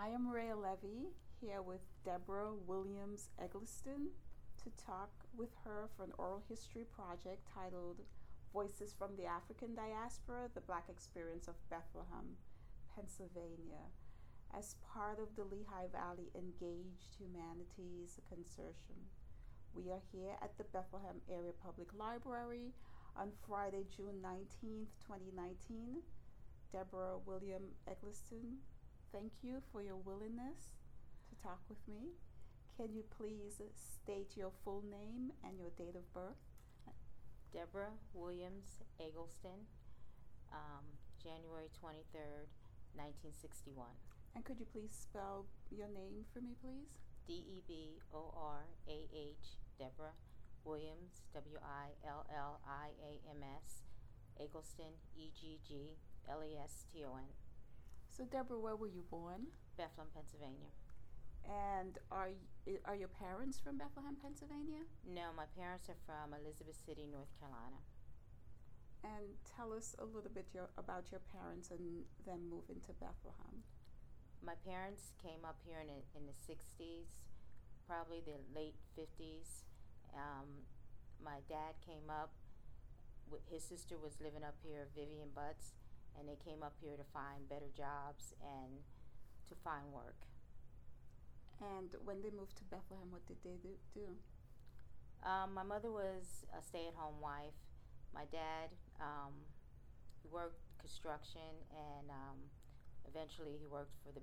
I am Rhea Levy, here with Deborah Williams Eggleston to talk with her for an oral history project titled Voices from the African Diaspora, The Black Experience of Bethlehem, Pennsylvania, as part of the Lehigh Valley Engaged Humanities Consortium. We are here at the Bethlehem Area Public Library on Friday, June 19th, 2019. Deborah William Eggleston, thank you for your willingness to talk with me. Can you please state your full name and your date of birth? Deborah Williams Eggleston, January 23rd, 1961. And could you please spell your name for me, please? Deborah, Deborah Williams, Williams, Eggleston, Eggleston. So Deborah, where were you born? Bethlehem, Pennsylvania. And are your parents from Bethlehem, Pennsylvania? No, my parents are from Elizabeth City, North Carolina. And tell us a little bit about your parents and them moving to Bethlehem. My parents came up here in the 60s, probably the late 50s. My dad came up, his sister was living up here, Vivian Butts, and they came up here to find better jobs and to find work. And when they moved to Bethlehem, what did they do? My mother was a stay-at-home wife. My dad worked construction, and eventually he worked for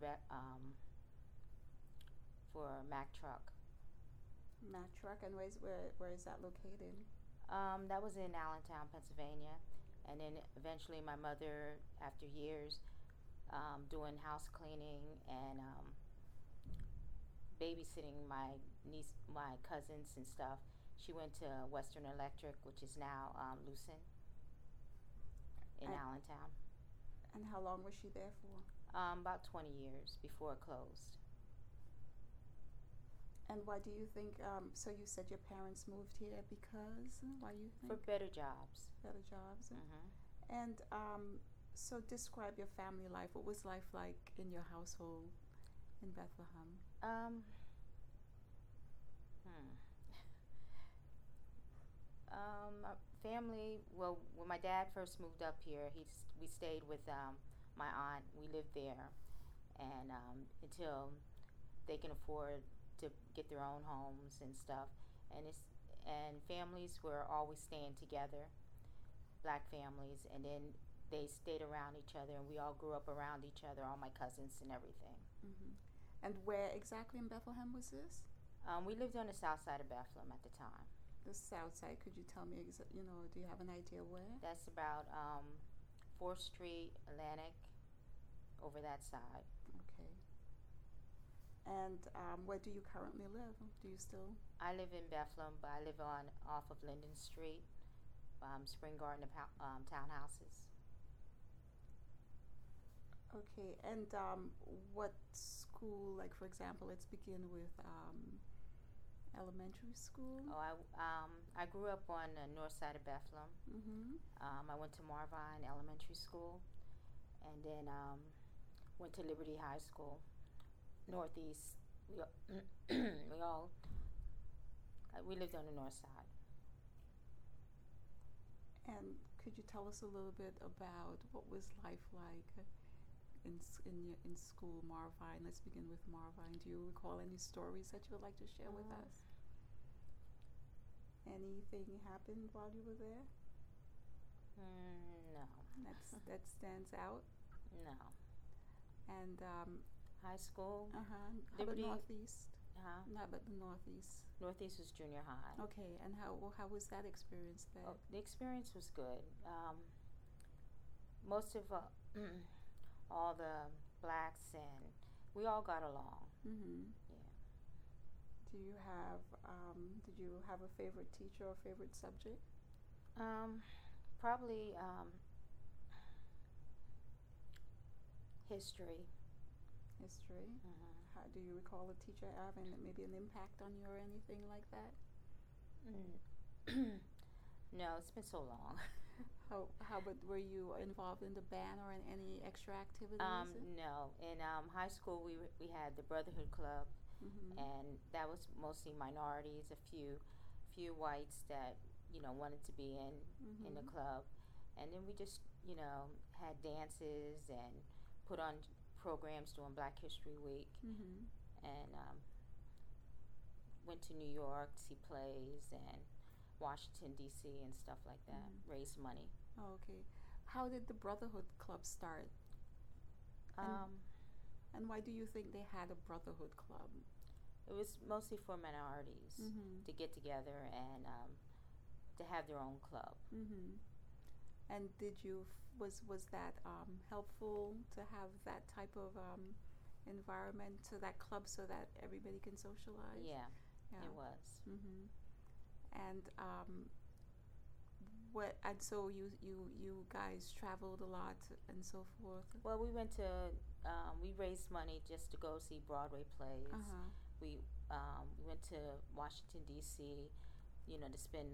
for Mack Truck. Mack Truck, and where is that located? That was in Allentown, Pennsylvania. And then eventually my mother, after years doing house cleaning and babysitting my cousins and stuff, she went to Western Electric, which is now Lucent in Allentown. And how long was she there for? About 20 years before it closed. And why do you think, so you said your parents moved here because, why you think? For better jobs. Better jobs. Mm-hmm. And so describe your family life. What was life like in your household in Bethlehem? Family, well, when my dad first moved up here, we stayed with my aunt. We lived there, and until they can afford to get their own homes and stuff. And families were always staying together, black families, and then they stayed around each other, and we all grew up around each other, all my cousins and everything. Mm-hmm. And where exactly in Bethlehem was this? We lived on the south side of Bethlehem at the time. The south side, could you tell me, do you have an idea where? That's about 4th Street, Atlantic, over that side. Okay. And where do you currently live? Do you still? I live in Bethlehem, but I live off of Linden Street, Spring Garden townhouses. Okay, and what school, like for example, let's begin with elementary school. Oh, I grew up on the north side of Bethlehem. Mm-hmm. I went to Marvine Elementary School, and then went to Liberty High School, Northeast. We lived on the north side. And could you tell us a little bit about what was life like in school, Marvine? Let's begin with Marvine. Do you recall any stories that you would like to share with us? Anything happened while you were there? No. That stands out? No. And high school? How Liberty. about Northeast? Not about the Northeast. Northeast was junior high. Okay, and how was that experience there? Oh, the experience was good. Most of all the blacks, and we all got along. Mm-hmm. Yeah. Did you have a favorite teacher or favorite subject? Probably history. History. Mm-hmm. How do you recall a teacher having maybe an impact on you or anything like that? No, it's been so long. But were you involved in the band or in any extra activities? No. In high school, we had the Brotherhood Club, Mm-hmm. and that was mostly minorities, a few whites that wanted to be in the Mm-hmm. club, and then we just had dances and put on programs during Black History Week, Mm-hmm. and went to New York to see plays and Washington D.C. and stuff like that. Mm-hmm. Raised money. Oh, okay. How did the Brotherhood Club start? And Um, and why do you think they had a Brotherhood Club? it was mostly for minorities Mm-hmm. to get together and to have their own club. Mm-hmm. And was that helpful to have that type of environment to that club so that everybody can socialize? Yeah, Yeah. it was. Mm-hmm. And so you guys traveled a lot and so forth. Well, we raised money just to go see Broadway plays. Uh-huh. We went to Washington D.C. To spend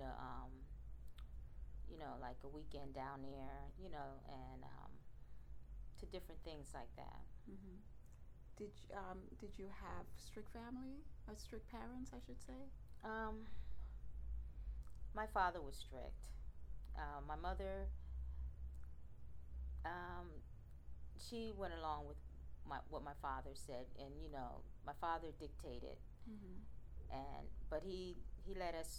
like a weekend down there. And to different things like that. Mm-hmm. Did you have strict family or strict parents, I should say? Um, my father was strict. My mother, um, she went along with what my father said, and my father dictated, Mm-hmm. but he let us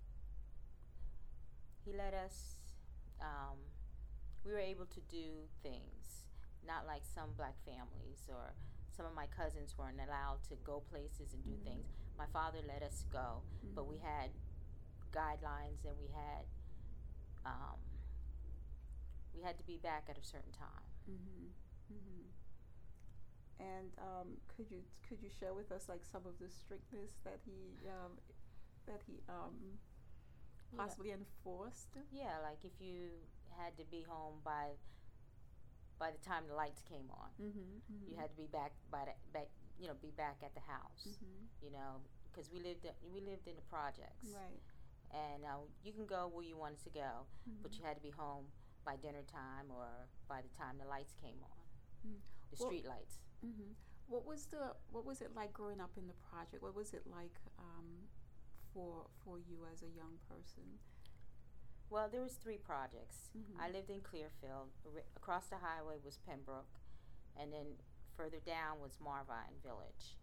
he let us we were able to do things, not like some black families, or some of my cousins weren't allowed to go places and do Mm-hmm. things. My father let us go, Mm-hmm. but we had guidelines, and um, we had to be back at a certain time. Mm-hmm. Mm-hmm. And could you share with us like some of the strictness that he possibly enforced? Yeah, like if you had to be home by the time the lights came on, Mm-hmm. Mm-hmm. you had to be back be back at the house. Mm-hmm. Because we lived in the projects, Right. and you can go where you wanted to go, Mm-hmm. but you had to be home by dinner time or by the time the lights came on, Mm-hmm. the Well, street lights. mm-hmm. What was it like growing up in the project? What was it like for you as a young person? Well, there was 3 projects. Mm-hmm. I lived in Clearfield. Across the highway was Pembroke, and then further down was Marvine Village.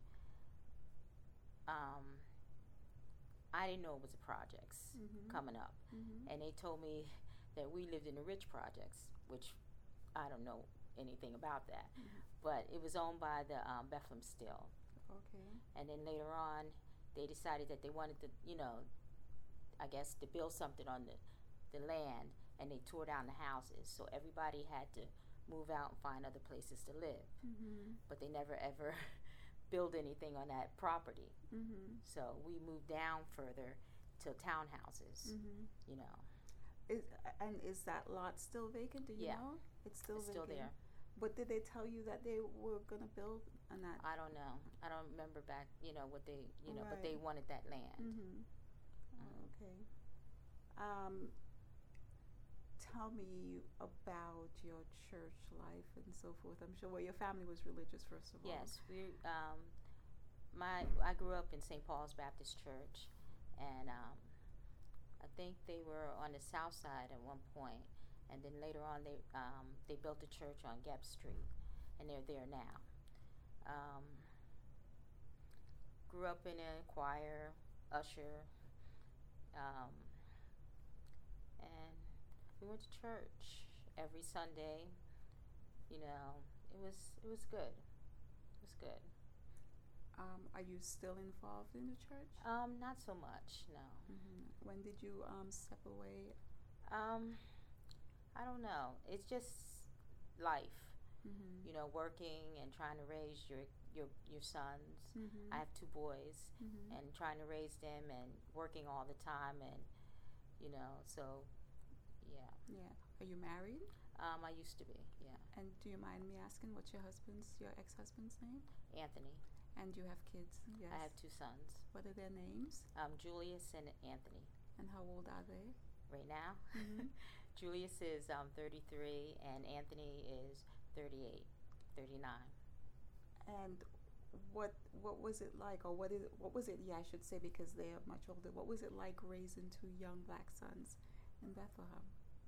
Um, I didn't know it was the projects Mm-hmm. coming up, Mm-hmm. and they told me that we lived in the rich projects, which I don't know anything about that. Mm-hmm. But it was owned by the Bethlehem Steel, Okay. and then later on, they decided that they wanted to, I guess, to build something on the land, and they tore down the houses, so everybody had to move out and find other places to live. Mm-hmm. But they never ever build anything on that property. Mm-hmm. So we moved down further to townhouses. Mm-hmm. You know, Is that lot still vacant? Do you Yeah. know? It's still it's vacant. still there. But did they tell you that they were gonna build on that? I don't know. I don't remember back. What they. But they Right. wanted that land. Mm-hmm. Oh, okay. Um, Tell me about your church life and so forth. I'm sure your family was religious, first of all. Yes, I grew up in St. Paul's Baptist Church, and I think they were on the south side at one point, and then later on they built a church on Gap Street, and they're there now. Um, Grew up in a choir, usher, um, and we went to church every Sunday. It was good. It was good. Are you still involved in the church? Not so much, no. Mm-hmm. When did you step away? I don't know. It's just life, Mm-hmm. working and trying to raise your sons. Mm-hmm. I have 2 boys, Mm-hmm. and trying to raise them and working all the time, and so yeah. Yeah. Are you married? I used to be, yeah. And do you mind me asking what's your ex-husband's name? Anthony. And you have kids? Yes. I have 2 sons. What are their names? Julius and Anthony. And how old are they? Right now, Mm-hmm. Julius is 33 and Anthony is 38, 39. And what was it like, or what was it? Yeah, I should say, because they are much older. What was it like raising two young black sons in Bethlehem?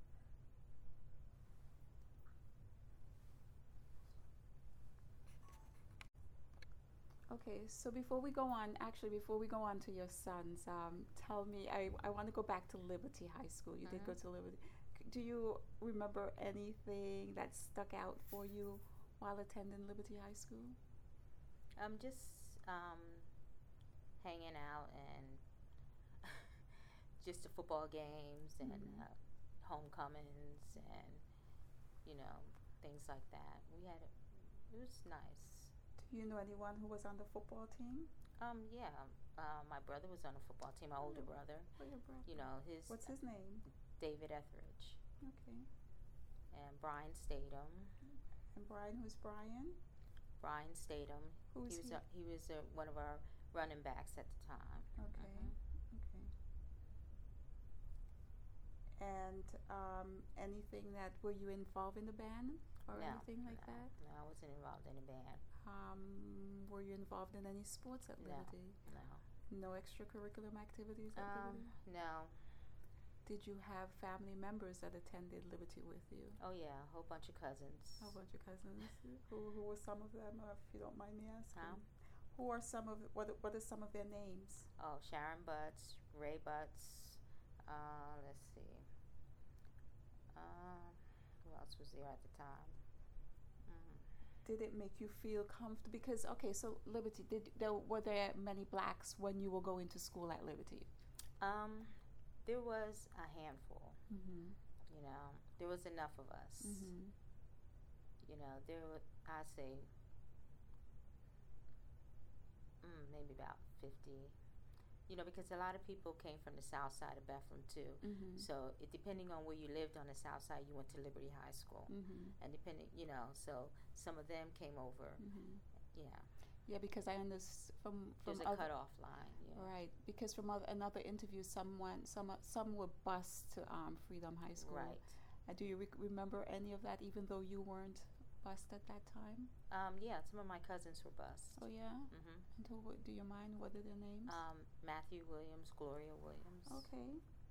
Okay, so before we go on, actually, before we go on to your sons, tell me, I want to go back to Liberty High School. You did go to Liberty. Do you remember anything that stuck out for you while attending Liberty High School? Just hanging out and just the football games and homecomings and things like that. It was nice. Do you know anyone who was on the football team? Yeah. My brother was on the football team. My older brother. Oh, your brother. What's his name? David Etheridge. Okay. And Brian Statham. And Brian, who's Brian? Brian Statham. Who's he? He was one of our running backs at the time. Okay. Okay. And anything were you involved in the band or anything like that? No, I wasn't involved in a band. Were you involved in any sports at Liberty? No. No extracurricular activities at Liberty? No. Did you have family members that attended Liberty with you? Oh yeah, a whole bunch of cousins. A whole bunch of cousins. Who were some of them, if you don't mind me asking? Who are some of what are some of their names? Oh, Sharon Butts, Ray Butts. Let's see. Who else was there at the time? Did it make you feel comfortable? Because so Liberty, were there many blacks when you were going to school at Liberty? There was a handful. Mm-hmm. There was enough of us. Mm-hmm. There were, I'd say, maybe about 50. Because a lot of people came from the south side of Bethlehem too. Mm-hmm. So depending on where you lived on the south side, you went to Liberty High School. Mm-hmm. And so some of them came over. Mm-hmm. Yeah. Yeah, because I understand from there's a cutoff line. Yeah. Right, because from another interview, some were bused to Freedom High School. Right. Do you remember any of that, even though you weren't bused at that time? Yeah, some of my cousins were bused. Oh yeah. Mm-hmm. And do you mind? What are their names? Matthew Williams, Gloria Williams. Okay.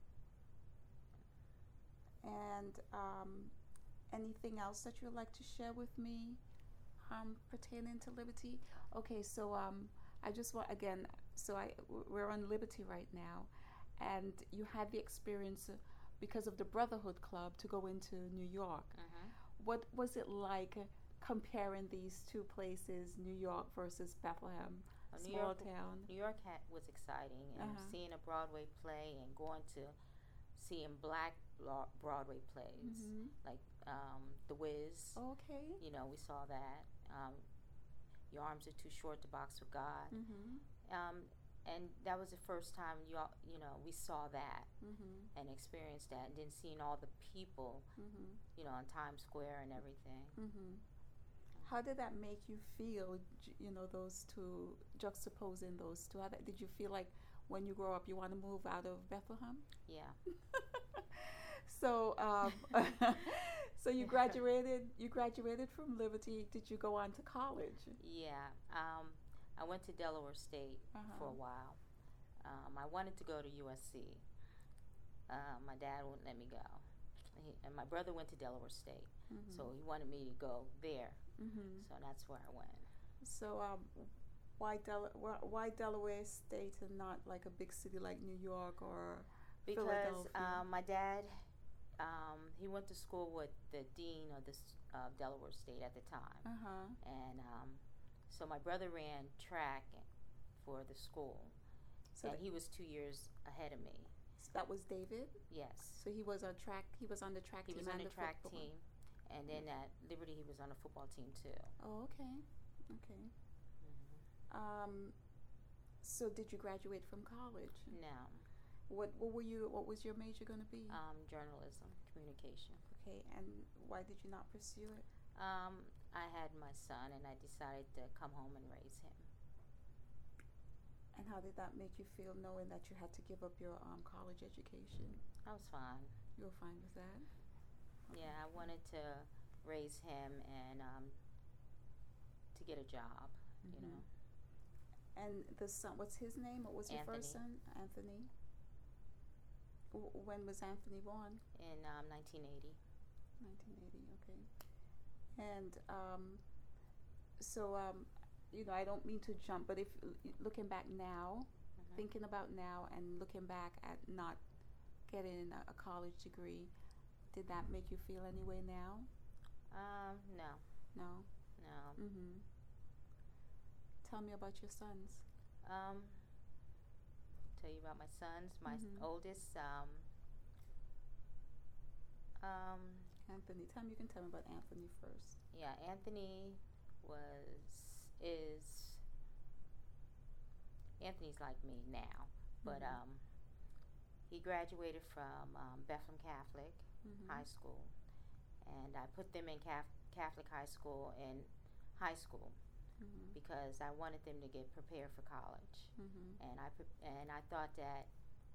And anything else that you'd like to share with me pertaining to Liberty? Okay, so I just want, again, we're on Liberty right now, and you had the experience because of the Brotherhood Club to go into New York. Mm-hmm. What was it like comparing these two places, New York versus Bethlehem, small town? New York was exciting, and seeing a Broadway play and going to seeing black Broadway plays, like The Wiz. Okay. We saw that. Your Arms Are Too Short to Box with God. And that was the first time we saw that and experienced that, and then seeing all the people, on Times Square and everything. How did that make you feel? Those two, juxtaposing those two. Did you feel like when you grow up you want to move out of Bethlehem? Yeah. So, so you graduated. You graduated from Liberty. Did you go on to college? Yeah. I went to Delaware State for a while. I wanted to go to USC. My dad wouldn't let me go. And my brother went to Delaware State, so he wanted me to go there. So that's where I went. So, why Delaware State and not like a big city like New York or Philadelphia? Because my dad, he went to school with the dean of Delaware State at the time, and so my brother ran track for the school, and he was 2 years ahead of me. So that was David? Yes. So he was on track. He was on the track team. He was on the track team, and then at Liberty he was on the football team too. Oh, okay, okay. So did you graduate from college? No. What was your major going to be? Journalism, communication. Okay, and why did you not pursue it? I had my son, and I decided to come home and raise him. And how did that make you feel, knowing that you had to give up your college education? I was fine. You were fine with that? Yeah, I wanted to raise him and to get a job, you know. And the son, what's his name? What was your first son? Anthony. When was Anthony born? In 1980. 1980. Okay. And so I don't mean to jump, but if looking back now, thinking about now, and looking back at not getting a college degree, did that make you feel any way now? No. No. No. Tell me about your sons. Tell you about my sons. My oldest, Anthony. You can tell me about Anthony first. Yeah, Anthony's like me now, but he graduated from Bethlehem Catholic High School, and I put them in Catholic high school in high school because I wanted them to get prepared for college, and I thought that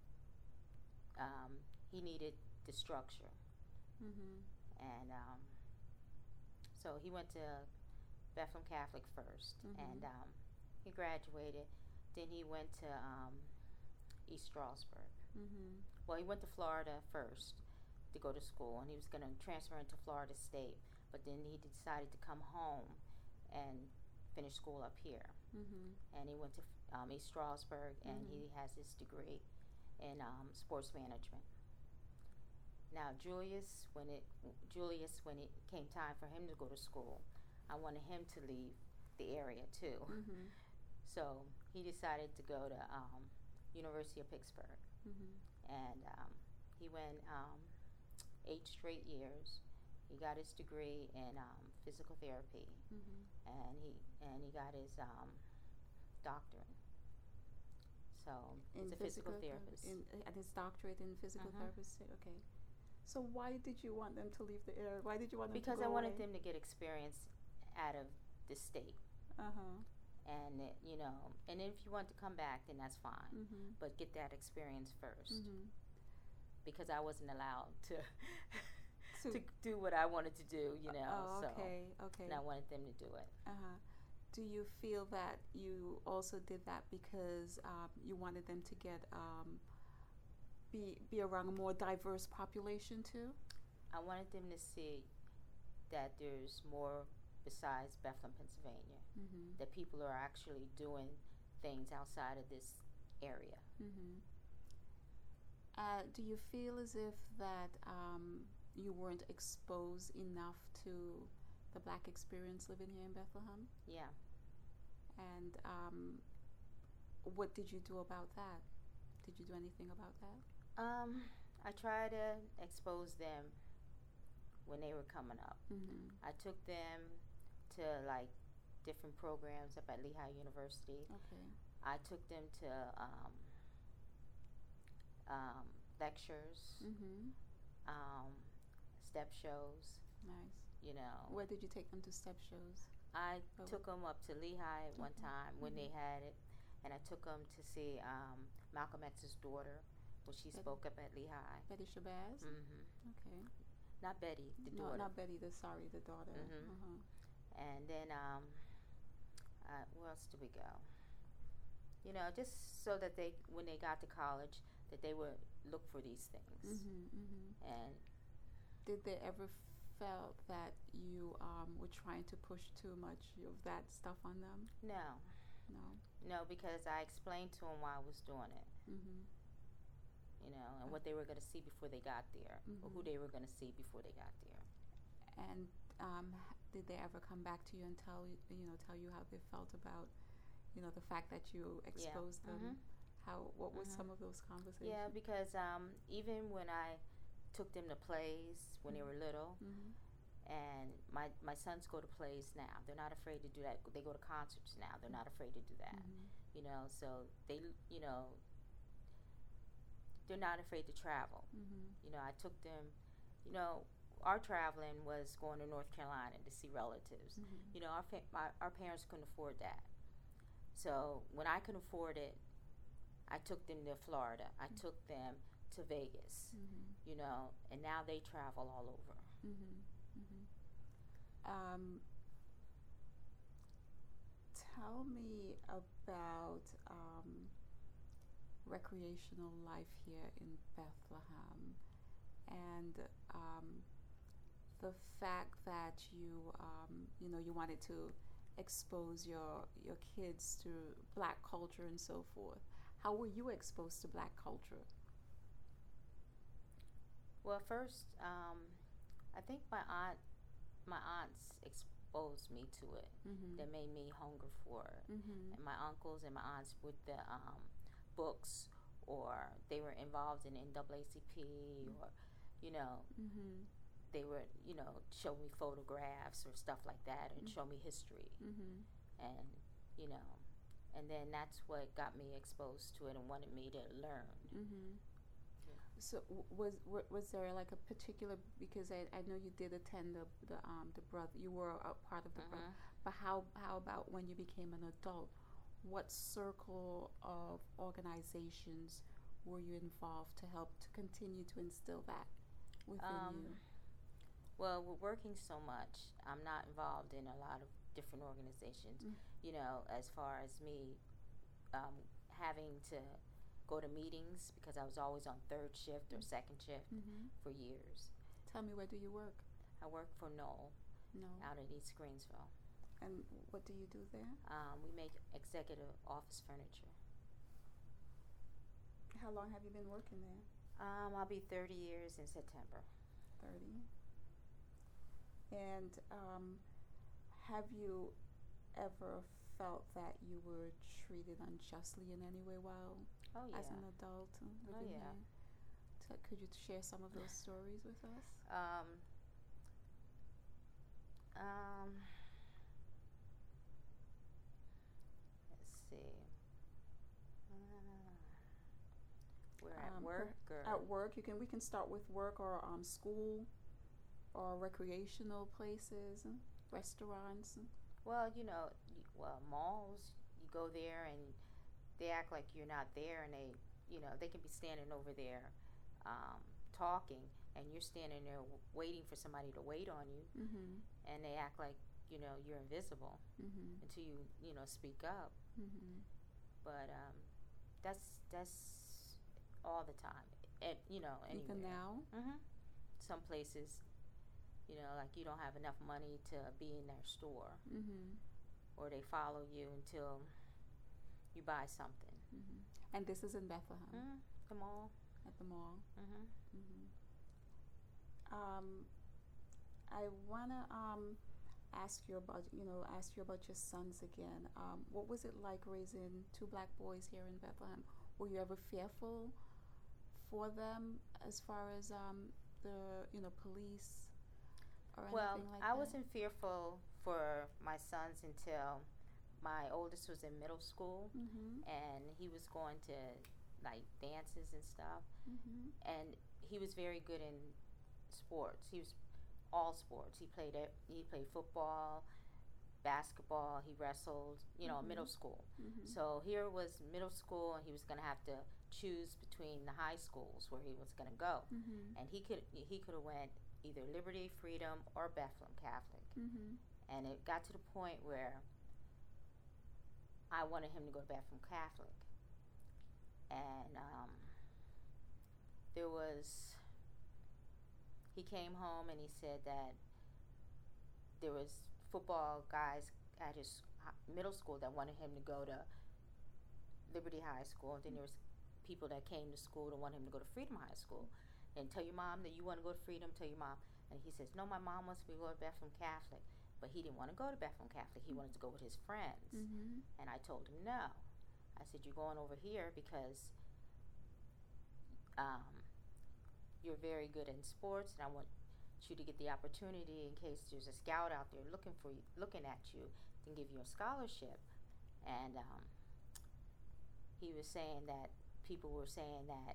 he needed the structure, and so he went to Bethlehem Catholic first, and he graduated. Then he went to East Stroudsburg. Well, he went to Florida first to go to school, and he was going to transfer into Florida State, but then he decided to come home and finish school up here. And he went to East Stroudsburg, and he has his degree in sports management. Now, Julius, when it came time for him to go to school, I wanted him to leave the area too. So he decided to go to University of Pittsburgh, and he went 8 straight years. He got his degree in physical therapy, and he got his doctorate. So he's a physical therapist. And his doctorate in physical therapist. Okay. So why did you want them to leave the area? Why did you want them to go away? Because I wanted them to get experience out of the state. And and if you want to come back, then that's fine. But get that experience first, because I wasn't allowed to to do what I wanted to do. Oh, okay. And I wanted them to do it. Do you feel that you also did that because you wanted them to get be around a more diverse population too? I wanted them to see that there's more besides Bethlehem, Pennsylvania. That people are actually doing things outside of this area. Do you feel as if that you weren't exposed enough to the Black experience living here in Bethlehem? Yeah. And what did you do about that? Did you do anything about that? I try to expose them when they were coming up. I took them to different programs up at Lehigh University. Okay. I took them to lectures, step shows. Nice. Where did you take them to step shows? I took them up to Lehigh at one time when they had it, and I took them to see Malcolm X's daughter when she spoke up at Lehigh. Betty Shabazz? Okay. Not Betty, the daughter. No, not Betty, the daughter. And then, where else did we go? Just so that when they got to college, that they would look for these things. And did they ever felt that you were trying to push too much of that stuff on them? No, because I explained to them why I was doing it. And what they were going to see before they got there, or who they were going to see before they got there. And did they ever come back to you and tell you how they felt about, the fact that you exposed them? What was some of those conversations? Yeah, because even when I took them to plays when they were little, and my sons go to plays now. They're not afraid to do that. They go to concerts now. They're not afraid to do that. So they, they're not afraid to travel. I took them, our traveling was going to North Carolina to see relatives. Our parents couldn't afford that. So when I could afford it, I took them to Florida. I took them to Vegas, and now they travel all over. Mm-hmm. Mm-hmm. Um, Tell me about recreational life here in Bethlehem and um, the fact that you wanted to expose your kids to Black culture and so forth. How were you exposed to Black culture? Well, first, I think my aunts exposed me to it. Mm-hmm. That made me hunger for it. Mm-hmm. And my uncles and my aunts with the books, or they were involved in NAACP, or you know, Mm-hmm. they were show me photographs or stuff like that, and show me history, Mm-hmm. and you know, and then that's what got me exposed to it and wanted me to learn. Mm-hmm. So was there like a particular, because I know you did attend the brother, you were a part of the brother, but how about when you became an adult? What circle of organizations were you involved to help to continue to instill that within you? Well, we're working so much. I'm not involved in a lot of different organizations. Mm. As far as me having to go to meetings, because I was always on third shift or second shift Mm-hmm. for years. Tell me, where do you work? I work for Knoll No. out in East Greensville. And what do you do there? We make executive office furniture. How long have you been working there? I'll be 30 years in September. 30. And have you ever felt that you were treated unjustly in any way while Oh yeah. as an adult living yeah. here? Could you share some of those stories with us? Um, let's see. We're at work. At work, we can start with work or school or recreational places, restaurants. Well, malls. You go there and they act like you're not there, and they can be standing over there, talking, and you're standing there waiting for somebody to wait on you, Mm-hmm. and they act like you're invisible Mm-hmm. until you speak up. Mm-hmm. But that's all the time, anywhere. Even now. Some places, like you don't have enough money to be in their store, Mm-hmm. or they follow you until you buy something. Mm-hmm. And this is in Bethlehem. The mall. At the mall. Mm-hmm. Mm-hmm. I wanna ask you about your sons again. What was it like raising two Black boys here in Bethlehem? Were you ever fearful for them as far as the police or anything like that? I wasn't fearful for my sons until my oldest was in middle school, Mm-hmm. and he was going to like dances and stuff, Mm-hmm. and he was very good in sports. He was all sports. He played football, basketball. He wrestled. Mm-hmm. Middle school. Mm-hmm. So here was middle school, and he was going to have to choose between the high schools where he was going to go, Mm-hmm. and he could have went either Liberty, Freedom, or Bethlehem Catholic. Mm-hmm. And it got to the point where I wanted him to go to Bethlehem Catholic, and he came home and he said that there was football guys at his middle school that wanted him to go to Liberty High School, and then there was people that came to school to want him to go to Freedom High School. And tell your mom that you want to go to Freedom, tell your mom. And he says, no, my mom wants me to go to Bethlehem Catholic. But he didn't want to go to Bethlehem Catholic. He wanted to go with his friends. Mm-hmm. And I told him no. I said, you're going over here because you're very good in sports, and I want you to get the opportunity in case there's a scout out there looking at you, and give you a scholarship. And he was saying that people were saying that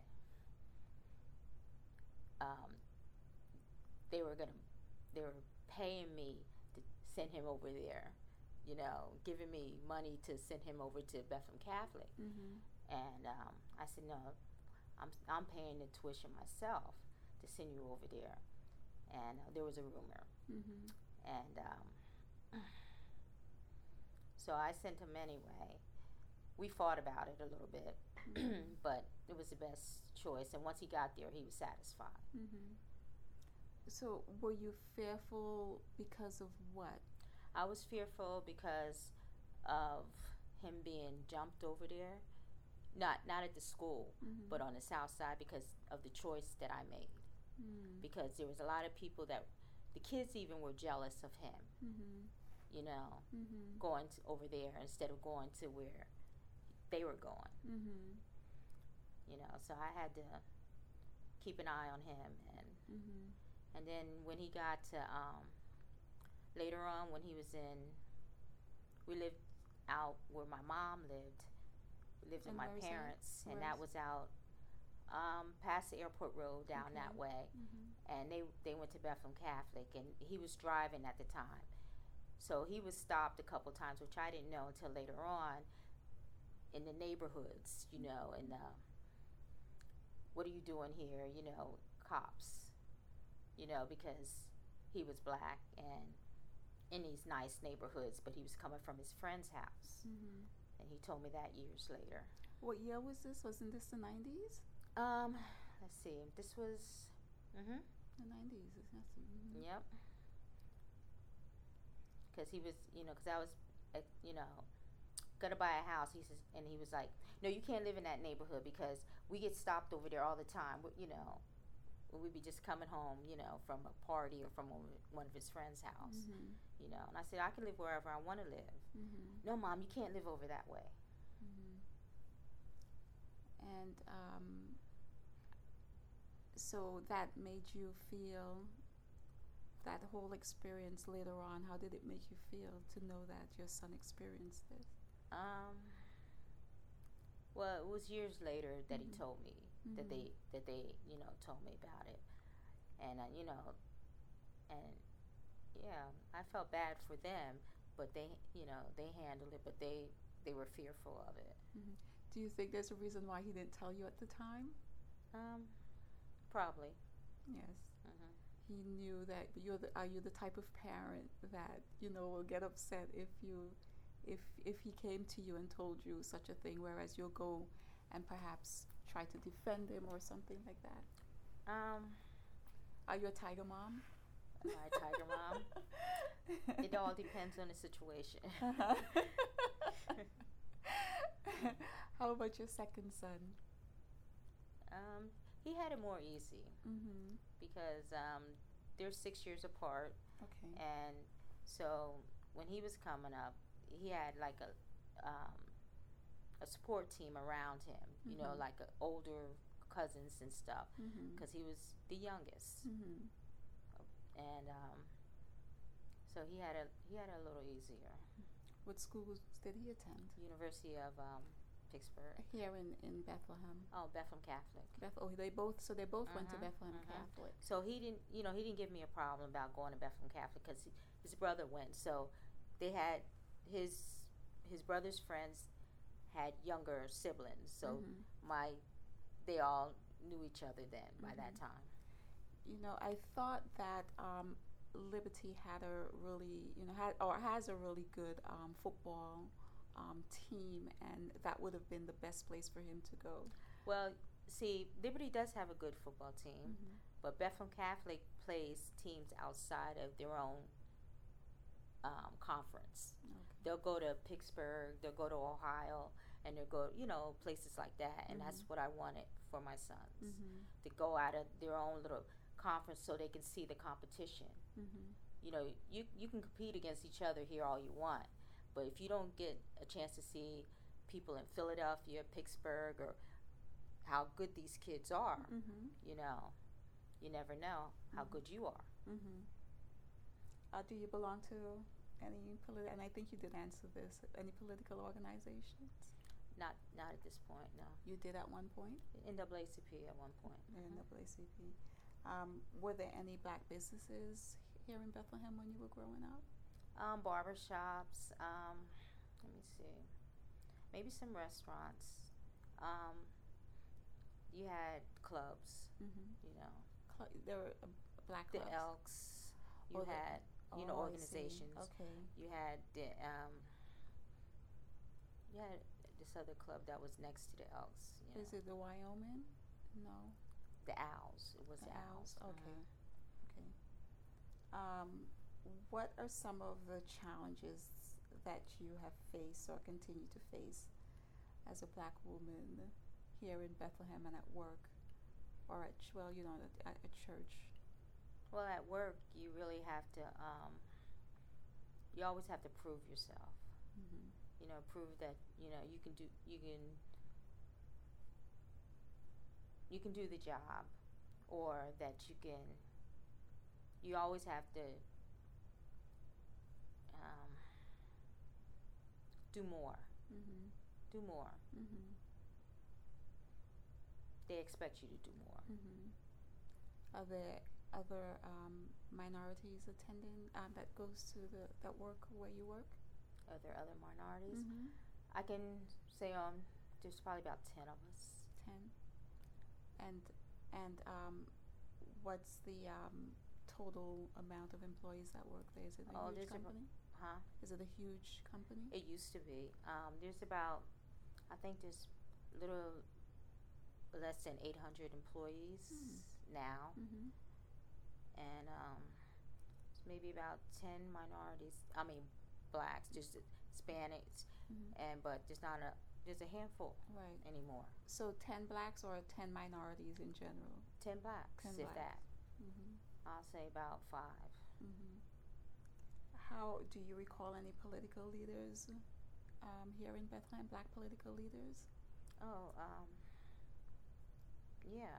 they were paying me to send him over there, giving me money to send him over to Bethlehem Catholic. Mm-hmm. And I said, no, I'm paying the tuition myself to send you over there. and there was a rumor, Mhm. and so I sent him anyway. We fought about it a little bit, Mhm. but it was the best choice. And once he got there, he was satisfied. Mhm. So, were you fearful because of what? I was fearful because of him being jumped over there. Not at the school, Mhm. but on the south side because of the choice that I made. Mm. Because there was a lot of people that the kids even were jealous of him, Mhm. you know, Mhm. going over there instead of going to where they were going, Mhm. you know. So I had to keep an eye on him, Mhm. and then when he got to later on when he was in, we lived out where my mom lived. We lived with And my where is that? parents, and Where that is- was out past the airport road down Okay. that way. Mhm. And they went to Bethlehem Catholic, and he was driving at the time, so he was stopped a couple times, which I didn't know until later on in the neighborhoods, you know, and what are you doing here, you know, cops, you know, because he was black and in these nice neighborhoods, but he was coming from his friend's house, Mhm. and he told me that years later. What year was this? Wasn't this the 90s? Let's see, this was, The 90s. Mhm. yep, because he was, you know, because I was, you know, gonna buy a house. He says, and he was like, "No, you can't live in that neighborhood because we get stopped over there all the time. You know, when we'd be just coming home, you know, from a party or from one of his friends' house, Mhm. you know." And I said, "I can live wherever I want to live." Mhm. "No, Mom, you can't live over that way." Mhm. And so that made you feel that whole experience later on. How did it make you feel to know that your son experienced this? Um, well, it was years later that he Mhm. told me that Mhm. they you know told me about it, and you know, and yeah, I felt bad for them, but they you know they handled it, but they were fearful of it. Mhm. Do you think there's a reason why he didn't tell you at the time? Um, Probably. Yes. Mhm. He knew that are you the type of parent that, will get upset if he came to you and told you such a thing, whereas you'll go and perhaps try to defend him or something like that? Um, Are you a tiger mom? am I a tiger mom? It all depends on the situation. How about your second son? He had it more easy Mm-hmm. because they're 6 years apart, Okay. and so when he was coming up, he had like a support team around him, you know, Mhm. like older cousins and stuff, Mm-hmm. because he was the youngest, Mm-hmm. and so he had it a little easier. What schools did he attend? University of Pittsburgh. Here in Bethlehem. Oh, Bethlehem Catholic. They both went to Mhm, Bethlehem mhm. Catholic. So he didn't, you know, he didn't give me a problem about going to Bethlehem Catholic because his brother went. So they had his brother's friends had younger siblings. So Mm-hmm. they all knew each other then by that Mhm. time. I thought that Liberty had a really, has a really good football team, and that would have been the best place for him to go. Well, see, Liberty does have a good football team, Mm-hmm. but Bethlehem Catholic plays teams outside of their own conference. Okay. They'll go to Pittsburgh, they'll go to Ohio, and they'll go, you know, places like that. And that's Mhm. what I wanted for my sons, Mm-hmm. to go out of their own little conference so they can see the competition. Mm-hmm. You know, you can compete against each other here all you want, but if you don't get a chance to see people in Philadelphia, Pittsburgh, or how good these kids are, Mm-hmm. you know, you never know how Mhm. good you are. Mm-hmm. Do you belong to any and I think you did answer this, any political organizations? Not at this point, no. You did at one point? NAACP at one point. The NAACP. Were there any black businesses here in Bethlehem when you were growing up? Barber shops. Let me see. Maybe some restaurants. You had clubs. Mm-hmm. You know. There were black the clubs? Elks. You Oh, had I see. organizations. Okay. You had this other club that was next to the Elks. Is it the Wyoming? No. The Owls. It was the Owls. Okay. Okay. What are some of the challenges that you have faced or continue to face as a black woman here in Bethlehem and at work, or at church? Well, at work, you really have to. You always have to prove yourself. Mm-hmm. Prove that you can do. You can do the job, or that you can. You always have to do more. Mm-hmm. Do more. Mm-hmm. They expect you to do more. Mm-hmm. Are there other minorities attending that goes to that work where you work? Are there other minorities? Mm-hmm. I can say there's probably about 10 of us. 10. And what's the total amount of employees that work there? Is it a huge company? Is it a huge company? It used to be. There's about, I think there's little less than 800 employees now. Mm-hmm. And maybe about 10 minorities. I mean, blacks, just Hispanics, but there's a handful anymore. So 10 blacks or 10 minorities in general? 10 blacks, 10 if blacks. that. Mm-hmm. I'll say about 5. Mm-hmm. How do you recall any political leaders here in Bethlehem? Black political leaders? Oh, yeah.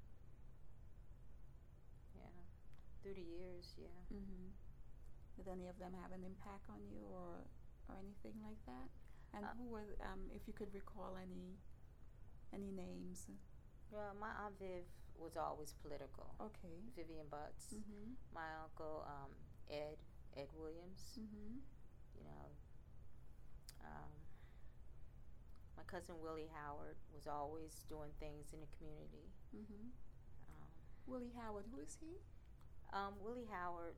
Through the years, yeah. Mm-hmm. Did any of them have an impact on you, or anything like that? And who were, if you could recall any names? Well, my Aunt Viv was always political. Okay. Vivian Butts. Mm-hmm. My uncle Ed Williams. Mm-hmm. My cousin Willie Howard was always doing things in the community. Mm-hmm. Willie Howard, who is he? Willie Howard,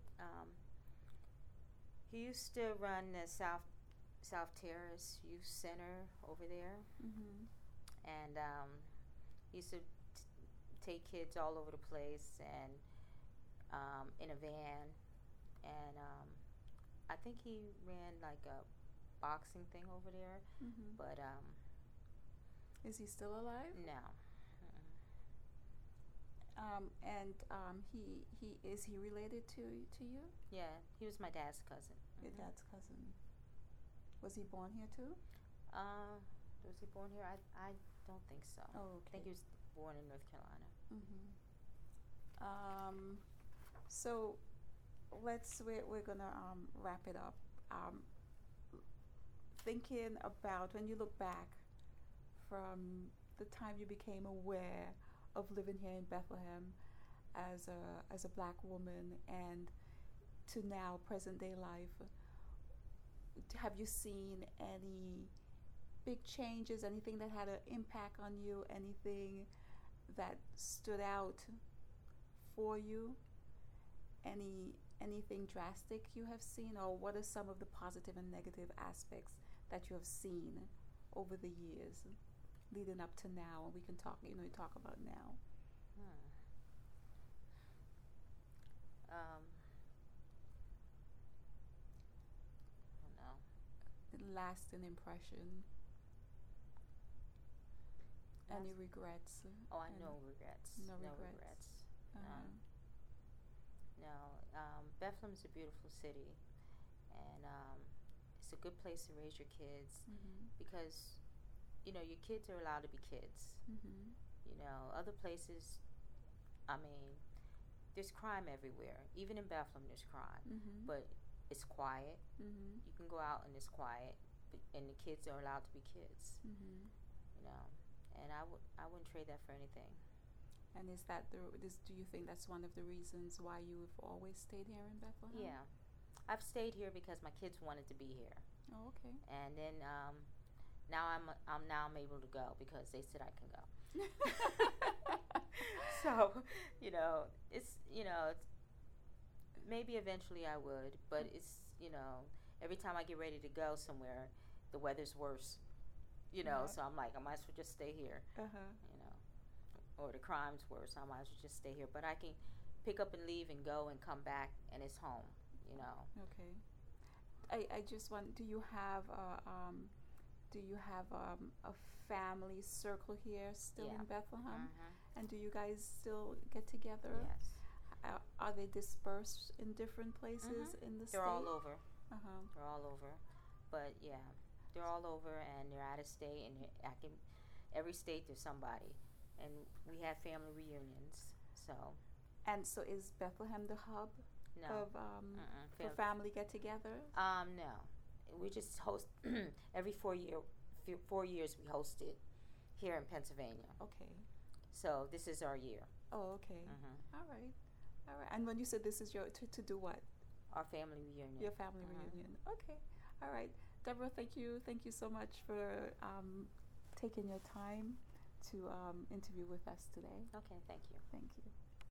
he used to run the South Terrace Youth Center over there. Mm-hmm. And he used to take kids all over the place and in a van. And I think he ran like a boxing thing over there. Mm-hmm. But is he still alive? No. He is he related to you? Yeah, he was my dad's cousin. Your dad's cousin. Was he born here too? Was he born here? I don't think so. Oh, okay. I think he was born in North Carolina. Mm-hmm. So we're gonna wrap it up. Thinking about when you look back from the time you became aware of living here in Bethlehem as a black woman and to now present day life, have you seen any big changes, anything that had an impact on you, anything that stood out for you, anything drastic you have seen, or what are some of the positive and negative aspects that you have seen over the years leading up to now? And we can talk about now. I don't know. Lasting impression. Any regrets? Oh, I no regrets. No regrets. No. Bethlehem's a beautiful city, and it's a good place to raise your kids because your kids are allowed to be kids. Mm-hmm. Other places, I mean, there's crime everywhere. Even in Bethlehem, there's crime, but it's quiet. Mm-hmm. You can go out and it's quiet, and the kids are allowed to be kids. Mm-hmm. And I wouldn't trade that for anything. And do you think that's one of the reasons why you've always stayed here in Bethlehem? Yeah, I've stayed here because my kids wanted to be here. Oh, okay. And then now I'm able to go because they said I can go. So it's maybe eventually I would, but it's, every time I get ready to go somewhere, the weather's worse. Yeah. So I'm like, I might as well just stay here. You know, or the crime's worse. I might as well just stay here. But I can pick up and leave and go and come back, and it's home. Okay. I just want. Do you have a family circle here still Yeah. in Bethlehem? Mm-hmm. And do you guys still get together? Yes. Are they dispersed in different places in the state? They're all over. Uh-huh. They're all over. But yeah, they're all over, and they're out of state, and every state there's somebody, and we have family reunions. So. And so is Bethlehem the hub No. of for family get-together? No. We just host every 4 years we host it here in Pennsylvania. Okay. So this is our year. Oh, okay. Mm-hmm. All right. And when you said this is your to do what? Our family reunion. Your family reunion. Okay. All right. Deborah, thank you so much for taking your time to interview with us today. Okay, thank you. Thank you.